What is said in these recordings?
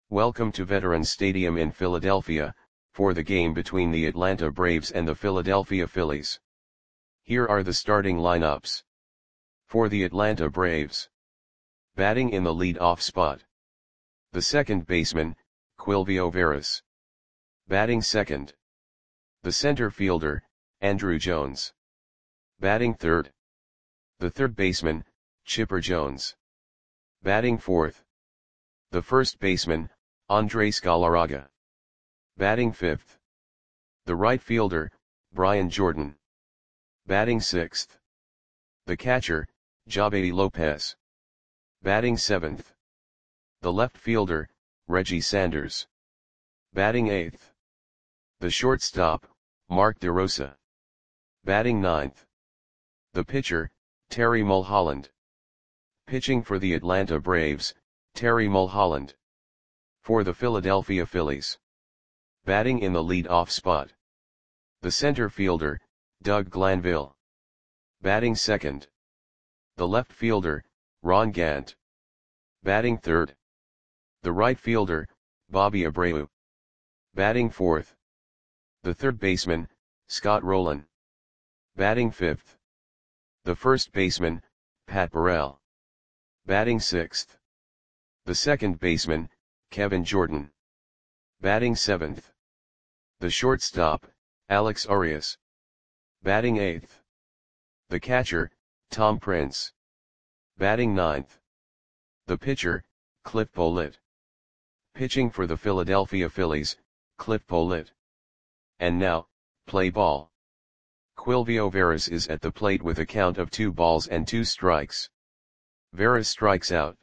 Welcome to Veterans Stadium in Philadelphia, for the game between the Atlanta Braves and the Philadelphia Phillies. Here are the starting lineups. For the Atlanta Braves. Batting in the lead-off spot. The second baseman, Quilvio Veras. Batting second. The center fielder, Andruw Jones. Batting third. The third baseman, Chipper Jones. Batting fourth. The first baseman, Andres Galarraga. Batting fifth. The right fielder, Brian Jordan. Batting sixth. The catcher, Javedi Lopez. Batting seventh. The left fielder, Reggie Sanders. Batting eighth. The shortstop, Mark DeRosa. Batting ninth. The pitcher, Terry Mulholland. Pitching for the Atlanta Braves, Terry Mulholland. For the Philadelphia Phillies. Batting in the lead-off spot. The center fielder, Doug Glanville. Batting second. The left fielder, Ron Gant. Batting third. The right fielder, Bobby Abreu. Batting fourth. The third baseman, Scott Rolen. Batting fifth. The first baseman, Pat Burrell. Batting sixth. The second baseman, Kevin Jordan. Batting seventh. The shortstop, Alex Arias. Batting eighth. The catcher, Tom Prince. Batting ninth. The pitcher, Cliff Pollitt. Pitching for the Philadelphia Phillies, Cliff Pollitt. And now, play ball. Quilvio Veras is at the plate with a count of 2 balls and 2 strikes. Veras strikes out.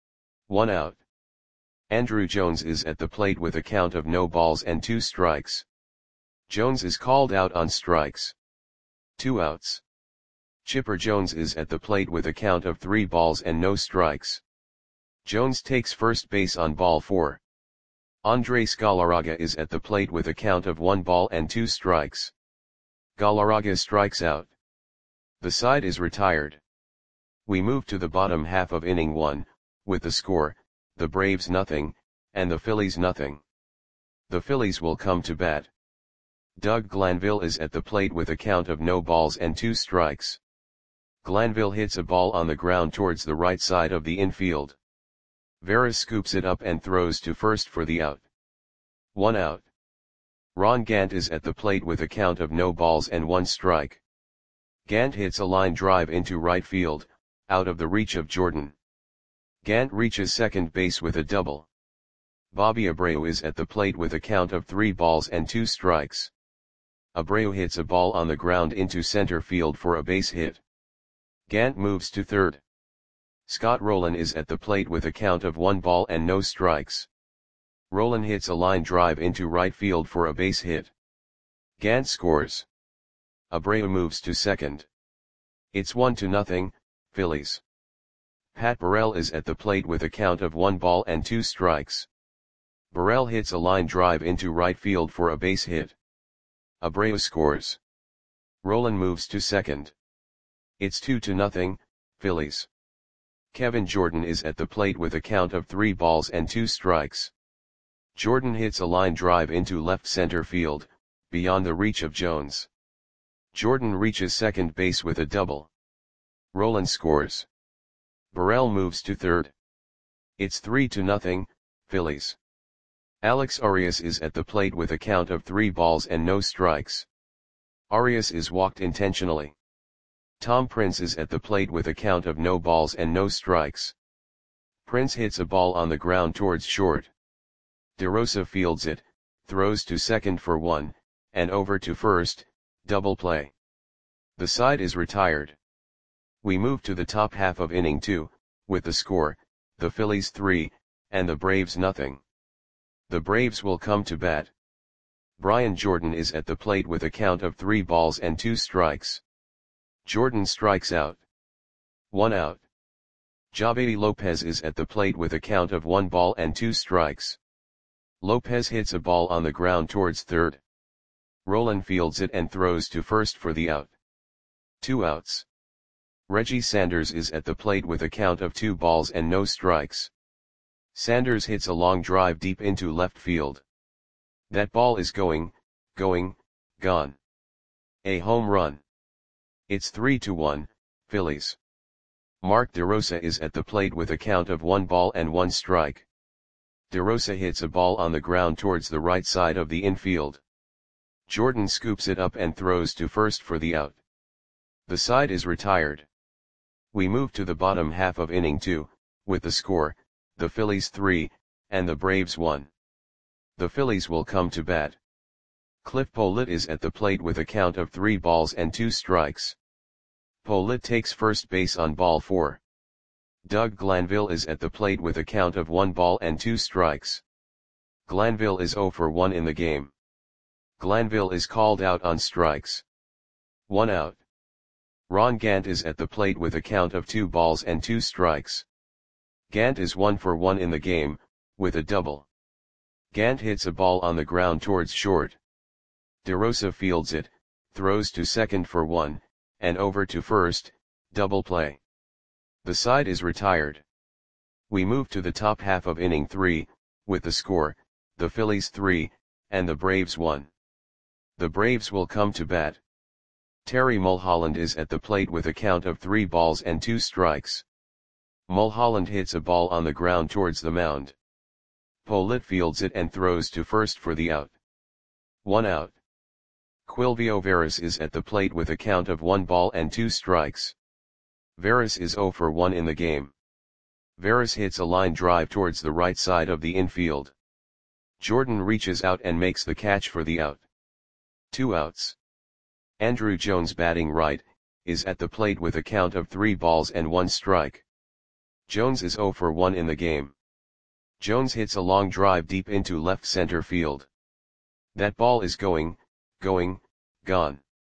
1 out. Andruw Jones is at the plate with a count of no balls and 2 strikes. Jones is called out on strikes. 2 outs. Chipper Jones is at the plate with a count of 3 balls and no strikes. Jones takes first base on ball 4. Andres Galarraga is at the plate with a count of 1 ball and 2 strikes. Galarraga strikes out. The side is retired. We move to the bottom half of inning 1, with the score, the Braves nothing, and the Phillies nothing. The Phillies will come to bat. Doug Glanville is at the plate with a count of no balls and 2 strikes. Glanville hits a ball on the ground towards the right side of the infield. Veras scoops it up and throws to first for the out. 1 out. Ron Gant is at the plate with a count of no balls and 1 strike. Gant hits a line drive into right field, out of the reach of Jordan. Gant reaches second base with a double. Bobby Abreu is at the plate with a count of 3 balls and 2 strikes. Abreu hits a ball on the ground into center field for a base hit. Gant moves to third. Scott Rolen is at the plate with a count of 1 ball and no strikes. Rolen hits a line drive into right field for a base hit. Gant scores. Abreu moves to second. It's 1-0, Phillies. Pat Burrell is at the plate with a count of 1 ball and 2 strikes. Burrell hits a line drive into right field for a base hit. Abreu scores. Rolen moves to second. It's 2-0, Phillies. Kevin Jordan is at the plate with a count of 3 balls and 2 strikes. Jordan hits a line drive into left center field, beyond the reach of Jones. Jordan reaches second base with a double. Rolen scores. Burrell moves to third. It's 3-0, Phillies. Alex Arias is at the plate with a count of 3 balls and no strikes. Arias is walked intentionally. Tom Prince is at the plate with a count of no balls and no strikes. Prince hits a ball on the ground towards short. DeRosa fields it, throws to second for 1, and over to first, double play. The side is retired. We move to the top half of inning 2, with the score, the Phillies 3, and the Braves nothing. The Braves will come to bat. Brian Jordan is at the plate with a count of 3 balls and 2 strikes. Jordan strikes out. 1 out. Javedi Lopez is at the plate with a count of 1 ball and 2 strikes. Lopez hits a ball on the ground towards third. Rolen fields it and throws to first for the out. 2 outs. Reggie Sanders is at the plate with a count of 2 balls and no strikes. Sanders hits a long drive deep into left field. That ball is going, gone. A home run. It's 3-1, Phillies. Mark DeRosa is at the plate with a count of 1-1 strike. DeRosa hits a ball on the ground towards the right side of the infield. Jordan scoops it up and throws to first for the out. The side is retired. We move to the bottom half of inning 2, with the score, the Phillies 3, and the Braves 1. The Phillies will come to bat. Cliff Pollitt is at the plate with a count of 3-2 strikes. Pollitt takes first base on ball 4. Doug Glanville is at the plate with a count of 1-2 strikes. Glanville is 0 for 1 in the game. Glanville is called out on strikes. 1 out. Ron Gant is at the plate with a count of 2-2 strikes. Gant is 1 for 1 in the game, with a double. Gant hits a ball on the ground towards short. DeRosa fields it, throws to second for 1, and over to first, double play. The side is retired. We move to the top half of inning 3, with the score, the Phillies 3, and the Braves 1. The Braves will come to bat. Terry Mulholland is at the plate with a count of 3-2 strikes. Mulholland hits a ball on the ground towards the mound. Pollitt fields it and throws to first for the out. 1 out. Quilvio Veras is at the plate with a count of 1-2 strikes. Veras is 0 for 1 in the game. Veras hits a line drive towards the right side of the infield. Jordan reaches out and makes the catch for the out. 2 outs. Andruw Jones, batting right, is at the plate with a count of 3-1 strike. Jones is 0 for 1 in the game. Jones hits a long drive deep into left center field. That ball is going, gone.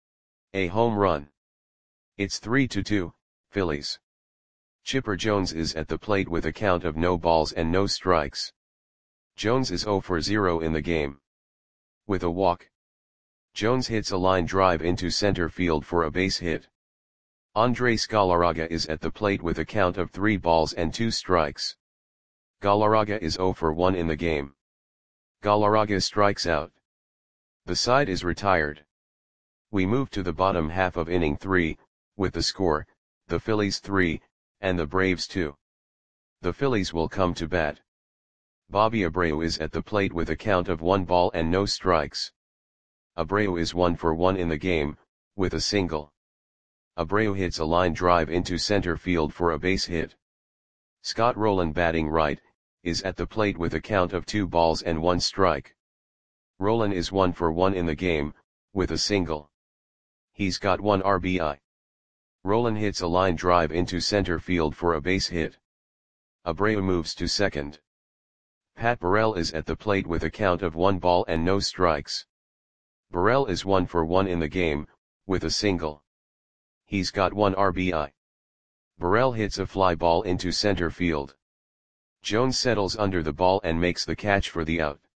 A home run. It's 3-2, Phillies. Chipper Jones is at the plate with a count of no balls and no strikes. Jones is 0 for 0 in the game. With a walk. Jones hits a line drive into center field for a base hit. Andres Galarraga is at the plate with a count of 3-2 strikes. Galarraga is 0 for 1 in the game. Galarraga strikes out. The side is retired. We move to the bottom half of inning 3, with the score, the Phillies 3, and the Braves 2. The Phillies will come to bat. Bobby Abreu is at the plate with a count of 1 ball and no strikes. Abreu is 1 for 1 in the game, with a single. Abreu hits a line drive into center field for a base hit. Scott Rowland, batting right, is at the plate with a count of 2-1 strike. Rowland is 1 for 1 in the game, with a single. He's got 1 RBI. Rowland hits a line drive into center field for a base hit. Abreu moves to second. Pat Burrell is at the plate with a count of 1 ball and no strikes. Burrell is 1 for 1 in the game, with a single. He's got 1 RBI. Burrell hits a fly ball into center field. Jones settles under the ball and makes the catch for the out.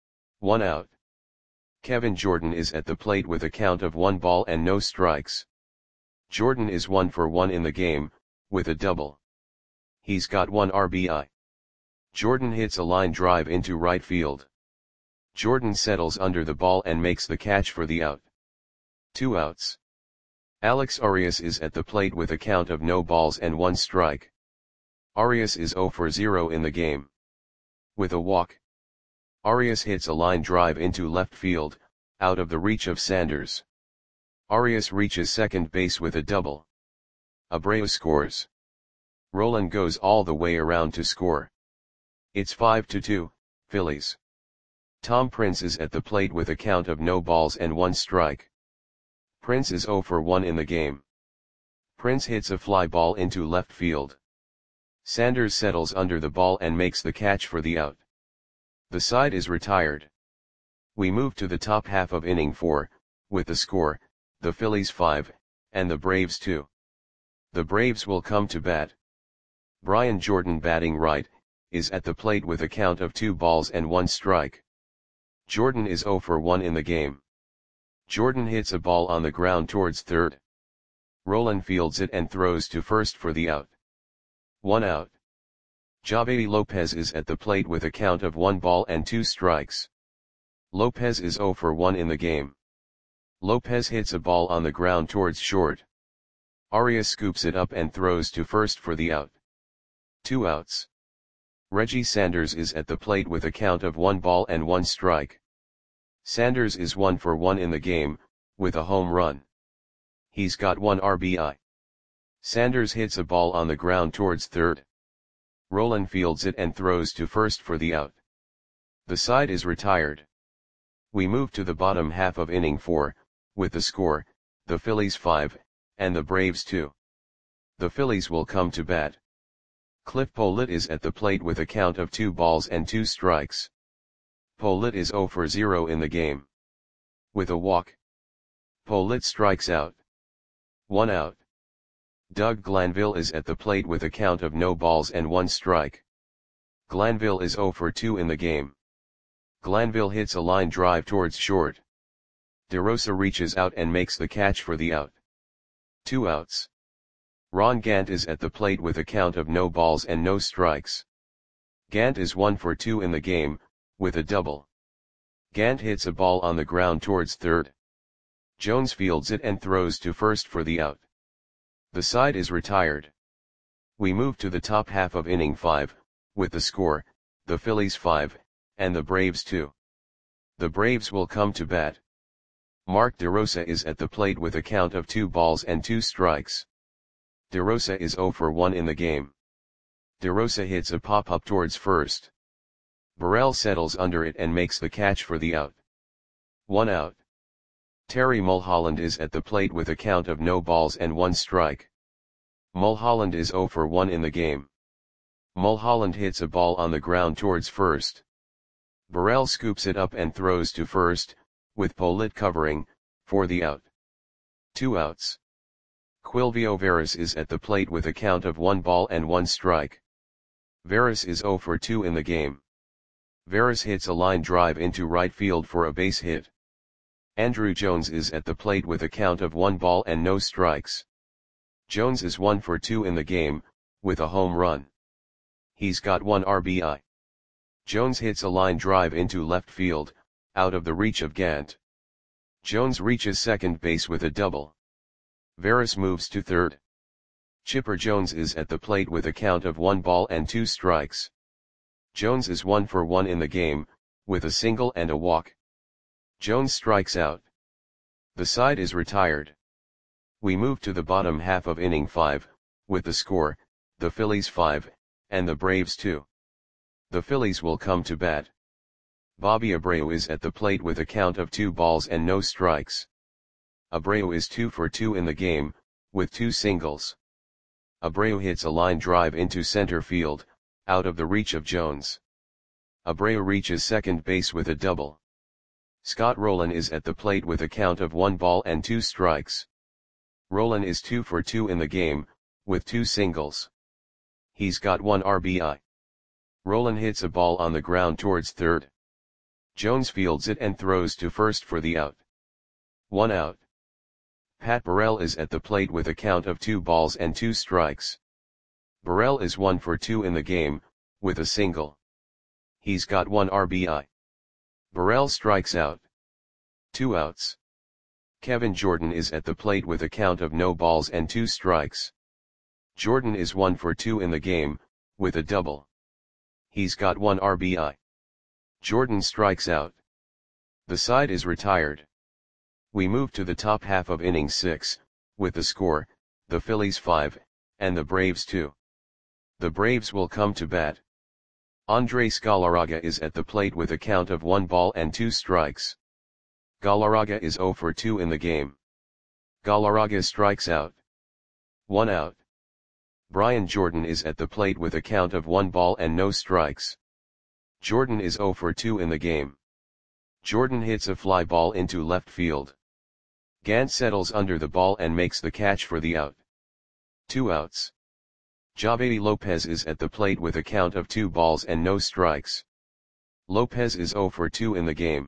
1 out. Kevin Jordan is at the plate with a count of 1 ball and no strikes. Jordan is 1 for 1 in the game, with a double. He's got 1 RBI. Jordan hits a line drive into right field. Jordan settles under the ball and makes the catch for the out. 2 outs. Alex Arias is at the plate with a count of no balls and 1 strike. Arias is 0 for 0 in the game. With a walk. Arias hits a line drive into left field, out of the reach of Sanders. Arias reaches second base with a double. Abreu scores. Rowland goes all the way around to score. It's 5-2, Phillies. Tom Prince is at the plate with a count of no balls and 1 strike. Prince is 0 for 1 in the game. Prince hits a fly ball into left field. Sanders settles under the ball and makes the catch for the out. The side is retired. We move to the top half of inning 4, with the score, the Phillies 5, and the Braves 2. The Braves will come to bat. Brian Jordan, batting right, is at the plate with a count of 2 balls and 1 strike. Jordan is 0 for 1 in the game. Jordan hits a ball on the ground towards third. Rowland fields it and throws to first for the out. 1 out. Javier Lopez is at the plate with a count of 1 ball and 2 strikes. Lopez is 0 for 1 in the game. Lopez hits a ball on the ground towards short. Arias scoops it up and throws to first for the out. 2 outs. Reggie Sanders is at the plate with a count of 1 ball and 1 strike. Sanders is 1 for 1 in the game, with a home run. He's got 1 RBI. Sanders hits a ball on the ground towards third. Rolen fields it and throws to first for the out. The side is retired. We move to the bottom half of inning 4, with the score, the Phillies 5, and the Braves 2. The Phillies will come to bat. Cliff Pollitt is at the plate with a count of 2 balls and 2 strikes. Pollitt is 0 for 0 in the game. With a walk, Pollitt strikes out. 1 out. Doug Glanville is at the plate with a count of no balls and 1 strike. Glanville is 0 for 2 in the game. Glanville hits a line drive towards short. DeRosa reaches out and makes the catch for the out. 2 outs. Ron Gant is at the plate with a count of no balls and no strikes. Gant is 1 for 2 in the game, with a double. Gant hits a ball on the ground towards third. Jones fields it and throws to first for the out. The side is retired. We move to the top half of inning 5, with the score, the Phillies 5, and the Braves 2. The Braves will come to bat. Mark DeRosa is at the plate with a count of 2 balls and 2 strikes. DeRosa is 0 for 1 in the game. DeRosa hits a pop-up towards first. Burrell settles under it and makes the catch for the out. 1 out. Terry Mulholland is at the plate with a count of no balls and 1 strike. Mulholland is 0 for 1 in the game. Mulholland hits a ball on the ground towards first. Burrell scoops it up and throws to first, with Pollitt covering, for the out. 2 outs. Quilvio Veras is at the plate with a count of 1 ball and 1 strike. Veras is 0 for 2 in the game. Veras hits a line drive into right field for a base hit. Andruw Jones is at the plate with a count of 1 ball and no strikes. Jones is 1 for 2 in the game, with a home run. He's got 1 RBI. Jones hits a line drive into left field, out of the reach of Gant. Jones reaches second base with a double. Veras moves to third. Chipper Jones is at the plate with a count of 1 ball and 2 strikes. Jones is 1 for 1 in the game, with a single and a walk. Jones strikes out. The side is retired. We move to the bottom half of inning 5, with the score, the Phillies 5, and the Braves 2. The Phillies will come to bat. Bobby Abreu is at the plate with a count of 2 balls and no strikes. Abreu is 2 for 2 in the game, with 2 singles. Abreu hits a line drive into center field, out of the reach of Jones. Abreu reaches second base with a double. Scott Rolen is at the plate with a count of 1 ball and 2 strikes. Rolen is 2 for 2 in the game, with 2 singles. He's got 1 RBI. Rolen hits a ball on the ground towards third. Jones fields it and throws to first for the out. 1 out. Pat Burrell is at the plate with a count of 2 balls and 2 strikes. Burrell is 1 for 2 in the game, with a single. He's got 1 RBI. Burrell strikes out. 2 outs. Kevin Jordan is at the plate with a count of no balls and 2 strikes. Jordan is 1 for 2 in the game, with a double. He's got 1 RBI. Jordan strikes out. The side is retired. We move to the top half of inning 6, with the score, the Phillies 5, and the Braves 2. The Braves will come to bat. Andres Galarraga is at the plate with a count of 1 ball and 2 strikes. Galarraga is 0 for 2 in the game. Galarraga strikes out. 1 out. Brian Jordan is at the plate with a count of 1 ball and no strikes. Jordan is 0 for 2 in the game. Jordan hits a fly ball into left field. Gant settles under the ball and makes the catch for the out. 2 outs. Javier Lopez is at the plate with a count of 2 balls and no strikes. Lopez is 0 for 2 in the game.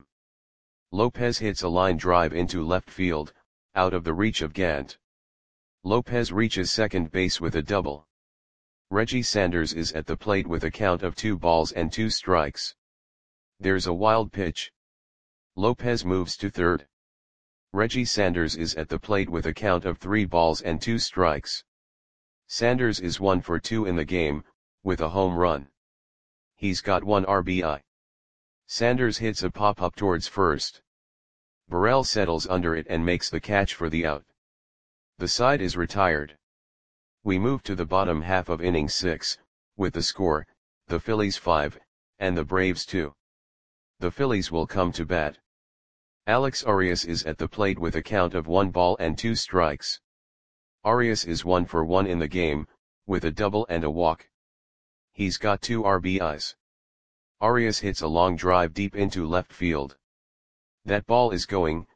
Lopez hits a line drive into left field, out of the reach of Gant. Lopez reaches second base with a double. Reggie Sanders is at the plate with a count of 2 balls and 2 strikes. There's a wild pitch. Lopez moves to third. Reggie Sanders is at the plate with a count of 3 balls and 2 strikes. Sanders is 1 for 2 in the game, with a home run. He's got 1 RBI. Sanders hits a pop-up towards first. Burrell settles under it and makes the catch for the out. The side is retired. We move to the bottom half of inning 6, with the score, the Phillies 5, and the Braves 2. The Phillies will come to bat. Alex Arias is at the plate with a count of 1 ball and 2 strikes. Arias is 1 for 1 in the game, with a double and a walk. He's got 2 RBIs. Arias hits a long drive deep into left field. That ball is going,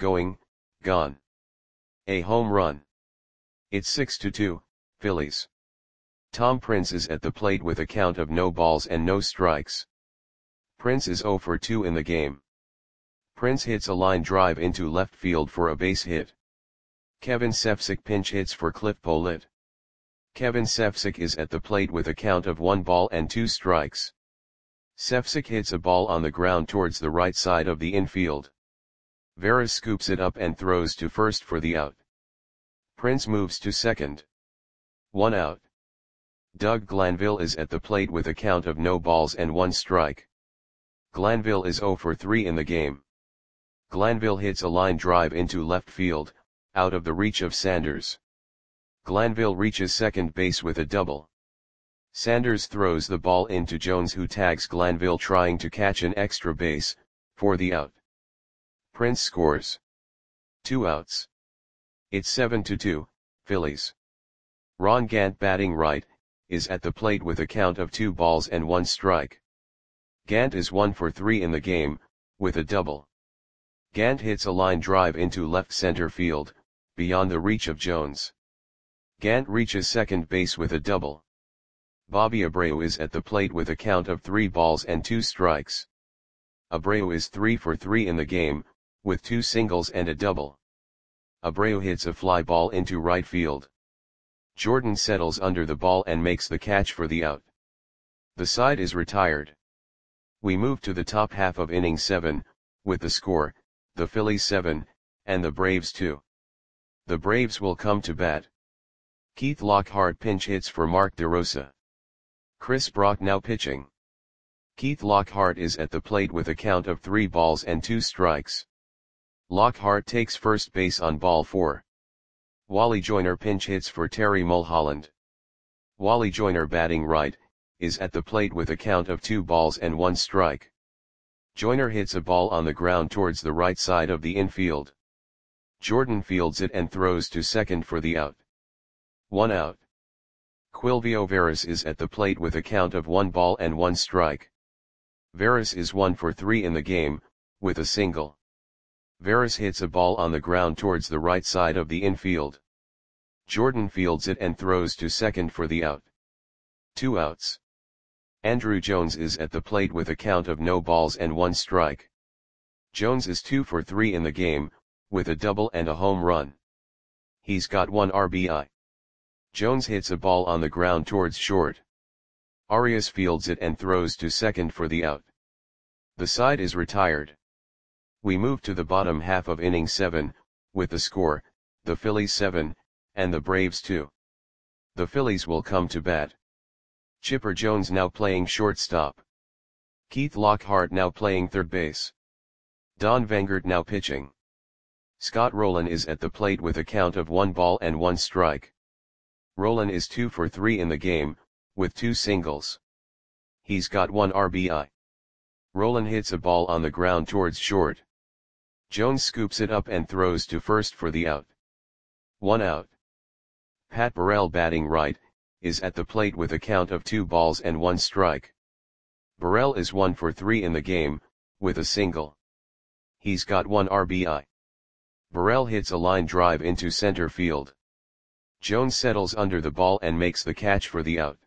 gone. A home run. It's 6-2, Phillies. Tom Prince is at the plate with a count of no balls and no strikes. Prince is 0 for 2 in the game. Prince hits a line drive into left field for a base hit. Kevin Cefcik pinch hits for Cliff Pollitt. Kevin Cefcik is at the plate with a count of 1 ball and 2 strikes. Cefcik hits a ball on the ground towards the right side of the infield. Veras scoops it up and throws to first for the out. Prince moves to second. 1 out. Doug Glanville is at the plate with a count of no balls and 1 strike. Glanville is 0 for 3 in the game. Glanville hits a line drive into left field, out of the reach of Sanders. Glanville reaches second base with a double. Sanders throws the ball into Jones, who tags Glanville trying to catch an extra base, for the out. Prince scores. 2 outs. It's 7-2, Phillies. Ron Gant, batting right, is at the plate with a count of 2 balls and 1 strike. Gant is 1 for 3 in the game, with a double. Gant hits a line drive into left center field, beyond the reach of Jones. Gant reaches second base with a double. Bobby Abreu is at the plate with a count of 3 balls and 2 strikes. Abreu is 3 for 3 in the game, with 2 singles and a double. Abreu hits a fly ball into right field. Jordan settles under the ball and makes the catch for the out. The side is retired. We move to the top half of inning 7, with the score, the Phillies 7, and the Braves 2. The Braves will come to bat. Keith Lockhart pinch hits for Mark DeRosa. Chris Brock now pitching. Keith Lockhart is at the plate with a count of 3 balls and 2 strikes. Lockhart takes first base on ball 4. Wally Joyner pinch hits for Terry Mulholland. Wally Joyner, batting right, is at the plate with a count of 2 balls and 1 strike. Joyner hits a ball on the ground towards the right side of the infield. Jordan fields it and throws to second for the out. 1 out. Quilvio Veras is at the plate with a count of 1 ball and 1 strike. Veras is 1 for 3 in the game, with a single. Veras hits a ball on the ground towards the right side of the infield. Jordan fields it and throws to second for the out. 2 outs. Andruw Jones is at the plate with a count of no balls and 1 strike. Jones is 2 for 3 in the game, with a double and a home run. He's got 1 RBI. Jones hits a ball on the ground towards short. Arias fields it and throws to second for the out. The side is retired. We move to the bottom half of inning 7, with the score, the Phillies 7, and the Braves 2. The Phillies will come to bat. Chipper Jones now playing shortstop. Keith Lockhart now playing third base. Don Vangert now pitching. Scott Rowland is at the plate with a count of 1 ball and 1 strike. Rowland is 2 for 3 in the game, with 2 singles. He's got 1 RBI. Rowland hits a ball on the ground towards short. Jones scoops it up and throws to first for the out. 1 out. Pat Burrell, batting right, is at the plate with a count of 2 balls and 1 strike. Burrell is 1 for 3 in the game, with a single. He's got 1 RBI. Burrell hits a line drive into center field. Jones settles under the ball and makes the catch for the out.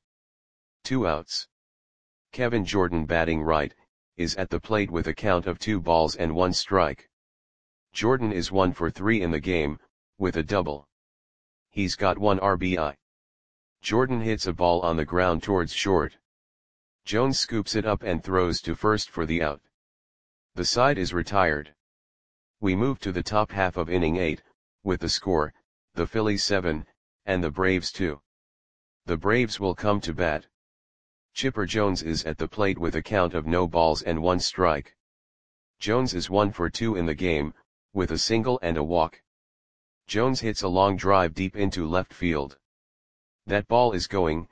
2 outs. Kevin Jordan, batting right, is at the plate with a count of 2 balls and 1 strike. Jordan is 1 for 3 in the game, with a double. He's got 1 RBI. Jordan hits a ball on the ground towards short. Jones scoops it up and throws to first for the out. The side is retired. We move to the top half of inning 8, with the score, the Phillies 7, and the Braves 2. The Braves will come to bat. Chipper Jones is at the plate with a count of no balls and 1 strike. Jones is 1 for 2 in the game, with a single and a walk. Jones hits a long drive deep into left field. That ball is gone.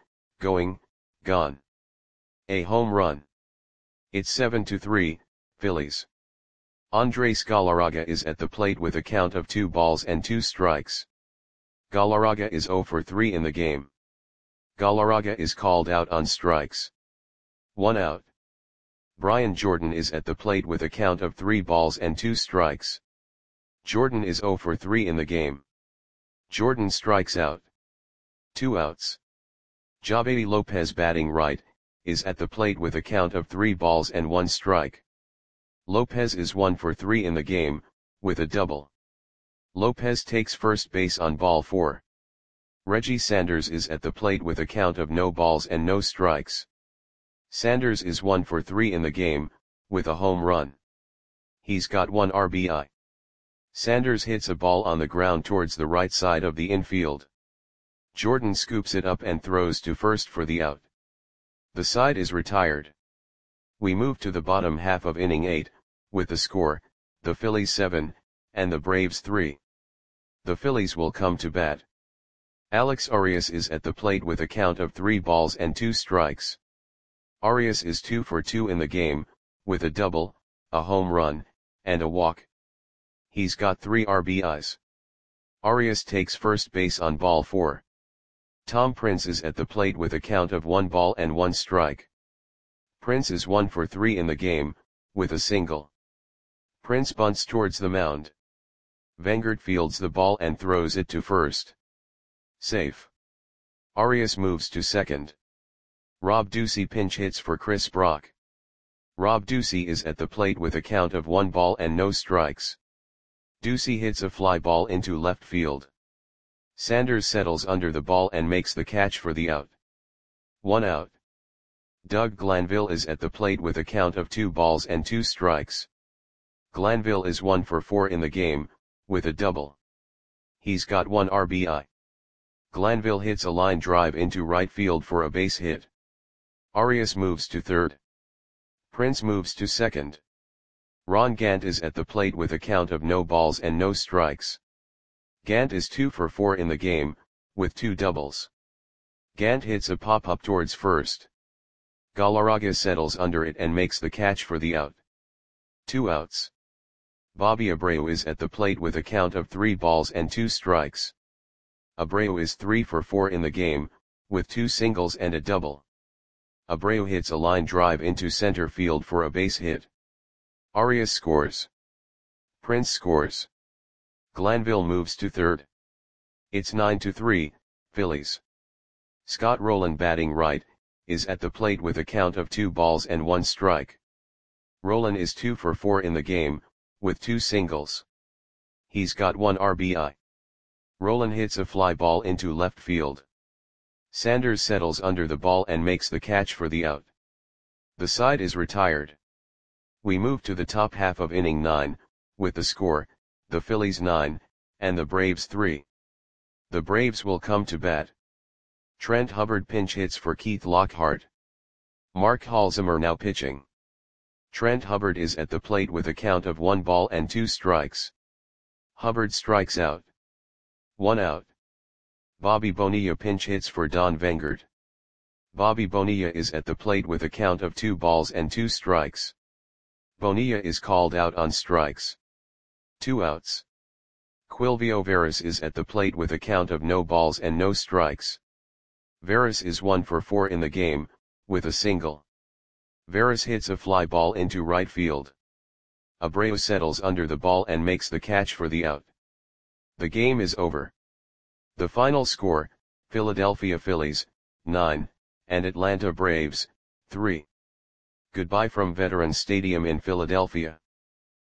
A home run. It's 7-3, Phillies. Andres Galarraga is at the plate with a count of 2 balls and 2 strikes. Galarraga is 0 for 3 in the game. Galarraga is called out on strikes. 1 out. Brian Jordan is at the plate with a count of 3 balls and 2 strikes. Jordan is 0 for 3 in the game. Jordan strikes out. 2 outs. Javedi Lopez, batting right, is at the plate with a count of 3 balls and 1 strike. Lopez is 1 for 3 in the game, with a double. Lopez takes first base on ball 4. Reggie Sanders is at the plate with a count of no balls and no strikes. Sanders is 1 for 3 in the game, with a home run. He's got 1 RBI. Sanders hits a ball on the ground towards the right side of the infield. Jordan scoops it up and throws to first for the out. The side is retired. We move to the bottom half of inning 8, with the score, the Phillies 7, and the Braves 3. The Phillies will come to bat. Alex Arias is at the plate with a count of 3 balls and 2 strikes. Arias is 2 for 2 in the game, with a double, a home run, and a walk. He's got 3 RBIs. Arias takes first base on ball 4. Tom Prince is at the plate with a count of 1 ball and 1 strike. Prince is 1 for 3 in the game, with a single. Prince bunts towards the mound. Vengert fields the ball and throws it to first. Safe. Arias moves to second. Rob Ducey pinch hits for Chris Brock. Rob Ducey is at the plate with a count of 1 ball and no strikes. Ducey hits a fly ball into left field. Sanders settles under the ball and makes the catch for the out. 1 out. Doug Glanville is at the plate with a count of 2 balls and 2 strikes. Glanville is 1 for 4 in the game, with a double. He's got 1 RBI. Glanville hits a line drive into right field for a base hit. Arias moves to third. Prince moves to second. Ron Gant is at the plate with a count of no balls and no strikes. Gant is 2 for 4 in the game, with 2 doubles. Gant hits a pop-up towards first. Galarraga settles under it and makes the catch for the out. 2 outs. Bobby Abreu is at the plate with a count of 3 balls and 2 strikes. Abreu is 3 for 4 in the game, with 2 singles and a double. Abreu hits a line drive into center field for a base hit. Arias scores. Prince scores. Glanville moves to third. It's 9-3, Phillies. Scott Rowland, batting right, is at the plate with a count of 2 balls and 1 strike. Rowland is 2 for 4 in the game, with 2 singles. He's got 1 RBI. Rowland hits a fly ball into left field. Sanders settles under the ball and makes the catch for the out. The side is retired. We move to the top half of inning 9, with the score, the Phillies 9, and the Braves 3. The Braves will come to bat. Trent Hubbard pinch hits for Keith Lockhart. Mark Halzheimer now pitching. Trent Hubbard is at the plate with a count of 1 ball and 2 strikes. Hubbard strikes out. 1 out. Bobby Bonilla pinch hits for Don Vengert. Bobby Bonilla is at the plate with a count of 2 balls and 2 strikes. Bonilla is called out on strikes. 2 outs. Quilvio Veras is at the plate with a count of no balls and no strikes. Veras is 1 for 4 in the game, with a single. Veras hits a fly ball into right field. Abreu settles under the ball and makes the catch for the out. The game is over. The final score, Philadelphia Phillies, 9, and Atlanta Braves, 3. Goodbye from Veterans Stadium in Philadelphia.